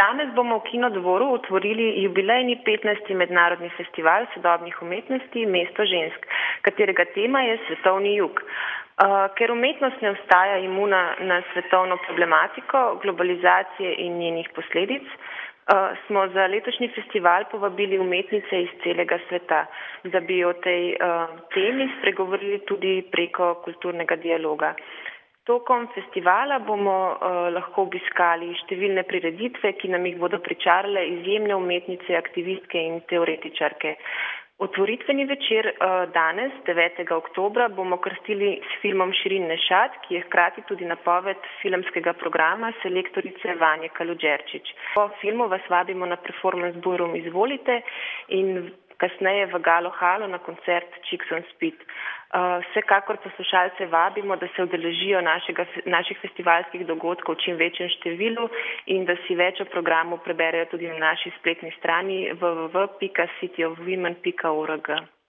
Danes bomo v Kinodvoru otvorili jubilejni 15. mednarodni festival sodobnih umetnosti Mesto žensk, katerega tema je svetovni jug. Ker umetnost ne ostaja imuna na svetovno problematiko globalizacije in njenih posledic, smo za letošnji festival povabili umetnice iz celega sveta, da bi o tej temi spregovorili tudi preko kulturnega dialoga. Tokom festivala bomo lahko obiskali številne prireditve, ki nam jih bodo pričarale izjemne umetnice, aktivistke in teoretičarke. Otvoritveni večer danes, 9. oktobra, bomo krstili s filmom Širin Nešat, ki je hkrati tudi napoved filmskega programa selektorice Vanje Kaludžerčič. Po filmu vas vabimo na performance Ballroom Izvolite in kasneje v Galo Halo na koncert Chicks on Speed. Vsekakor poslušalce vabimo, da se udeležijo naših festivalskih dogodkov v čim večjem številu in da si več o programu preberejo tudi na naši spletni strani www.cityofwomen.org.